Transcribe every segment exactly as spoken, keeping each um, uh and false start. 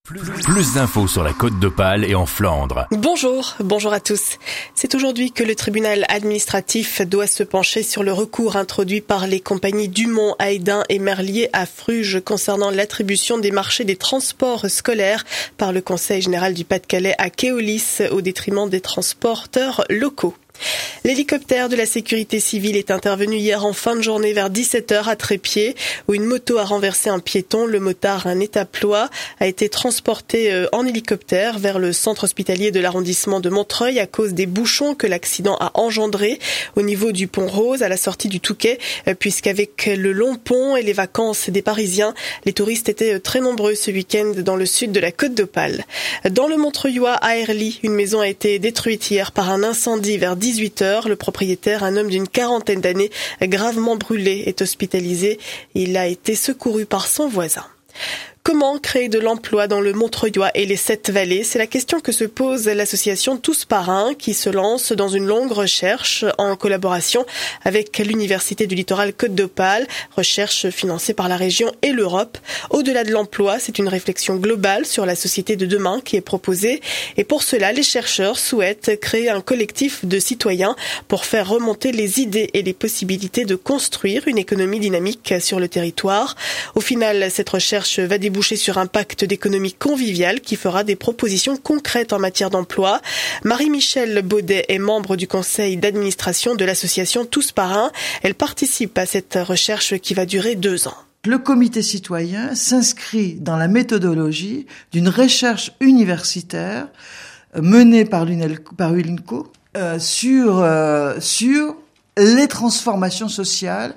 Plus, plus d'infos sur la Côte d'Opale et en Flandre. Bonjour, bonjour à tous. C'est aujourd'hui que le tribunal administratif doit se pencher sur le recours introduit par les compagnies Dumont, Hayden et Merlier à Fruges concernant l'attribution des marchés des transports scolaires par le Conseil général du Pas-de-Calais à Keolis au détriment des transporteurs locaux. L'hélicoptère de la sécurité civile est intervenu hier en fin de journée vers dix-sept heures à Trépied, où une moto a renversé un piéton. Le motard, un étaplois, a été transporté en hélicoptère vers le centre hospitalier de l'arrondissement de Montreuil à cause des bouchons que l'accident a engendrés au niveau du pont Rose à la sortie du Touquet, puisqu'avec le long pont et les vacances des Parisiens, les touristes étaient très nombreux ce week-end dans le sud de la Côte d'Opale. Dans le Montreuillois, à Herly, une maison a été détruite hier par un incendie vers dix-huit heures. Le propriétaire, un homme d'une quarantaine d'années, gravement brûlé, est hospitalisé. Il a été secouru par son voisin. Comment créer de l'emploi dans le Montreuillois et les Sept Vallées? C'est la question que se pose l'association Tous par un, qui se lance dans une longue recherche en collaboration avec l'Université du Littoral Côte d'Opale, recherche financée par la région et l'Europe. Au-delà de l'emploi, c'est une réflexion globale sur la société de demain qui est proposée. Et pour cela, les chercheurs souhaitent créer un collectif de citoyens pour faire remonter les idées et les possibilités de construire une économie dynamique sur le territoire. Au final, cette recherche va déboucher sur un pacte d'économie conviviale qui fera des propositions concrètes en matière d'emploi. Marie-Michèle Baudet est membre du conseil d'administration de l'association Tous par un. Elle participe à cette recherche qui va durer deux ans. Le comité citoyen s'inscrit dans la méthodologie d'une recherche universitaire menée par l'UNELCO euh, sur, euh, sur les transformations sociales,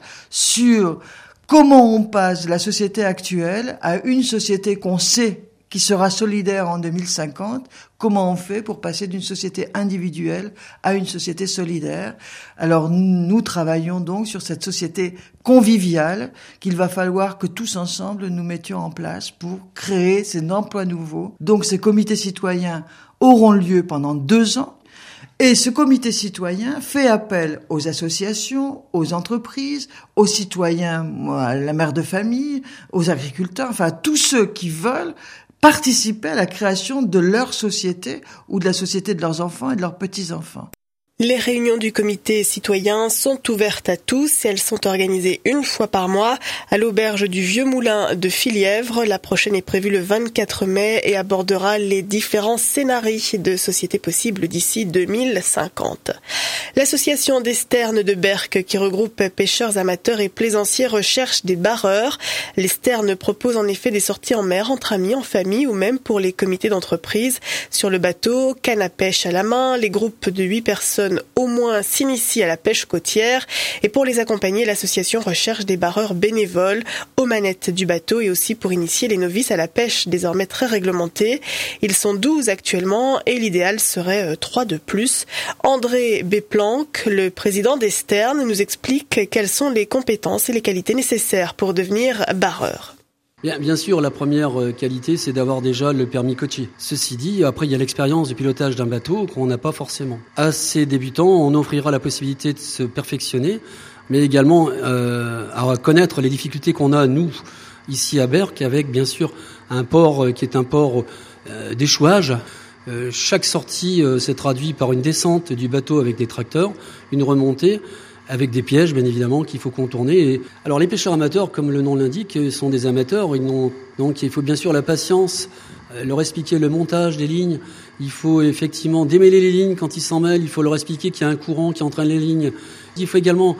sur comment on passe de la société actuelle à une société qu'on sait qui sera solidaire en deux mille cinquante. Comment on fait pour passer d'une société individuelle à une société solidaire? Alors nous travaillons donc sur cette société conviviale qu'il va falloir que tous ensemble nous mettions en place pour créer ces emplois nouveaux. Donc ces comités citoyens auront lieu pendant deux ans. Et ce comité citoyen fait appel aux associations, aux entreprises, aux citoyens, à la mère de famille, aux agriculteurs, enfin tous ceux qui veulent participer à la création de leur société ou de la société de leurs enfants et de leurs petits-enfants. Les réunions du comité citoyen sont ouvertes à tous et elles sont organisées une fois par mois à l'auberge du Vieux Moulin de Filièvre. La prochaine est prévue le vingt-quatre mai et abordera les différents scénarios de sociétés possibles d'ici deux mille cinquante. L'association des Sternes de Berck, qui regroupe pêcheurs amateurs et plaisanciers, recherche des barreurs. Les Sternes proposent en effet des sorties en mer entre amis, en famille ou même pour les comités d'entreprise. Sur le bateau, canne à pêche à la main, les groupes de huit personnes au moins s'initient à la pêche côtière et pour les accompagner, l'association recherche des barreurs bénévoles aux manettes du bateau et aussi pour initier les novices à la pêche désormais très réglementée. Ils sont douze actuellement et l'idéal serait trois de plus. André Beplanck, le président des Sternes, nous explique quelles sont les compétences et les qualités nécessaires pour devenir barreur. Bien, bien sûr, la première qualité, c'est d'avoir déjà le permis côtier. Ceci dit, après, il y a l'expérience du pilotage d'un bateau qu'on n'a pas forcément. À ces débutants, on offrira la possibilité de se perfectionner, mais également euh, à connaître les difficultés qu'on a, nous, ici à Berck, avec, bien sûr, un port qui est un port euh, d'échouage. Euh, chaque sortie euh, s'est traduit par une descente du bateau avec des tracteurs, une remontée, avec des pièges, bien évidemment, qu'il faut contourner. Et alors, les pêcheurs amateurs, comme le nom l'indique, sont des amateurs. Ils n'ont... Donc, il faut bien sûr la patience, euh, leur expliquer le montage des lignes. Il faut effectivement démêler les lignes quand ils s'en mêlent. Il faut leur expliquer qu'il y a un courant qui entraîne les lignes. Il faut également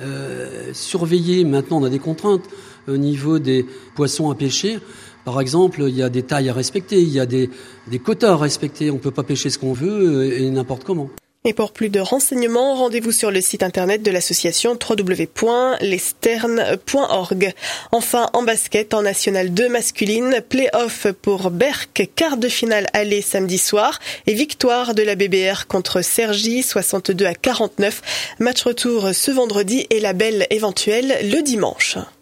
euh, surveiller. Maintenant, on a des contraintes au niveau des poissons à pêcher. Par exemple, il y a des tailles à respecter, il y a des, des quotas à respecter. On ne peut pas pêcher ce qu'on veut et n'importe comment. Et pour plus de renseignements, rendez-vous sur le site internet de l'association w w w point les sternes point org. Enfin, en basket, en National deux masculine, play-off pour Berck, quart de finale aller samedi soir et victoire de la B B R contre Cergy, soixante-deux à quarante-neuf. Match retour ce vendredi et la belle éventuelle le dimanche.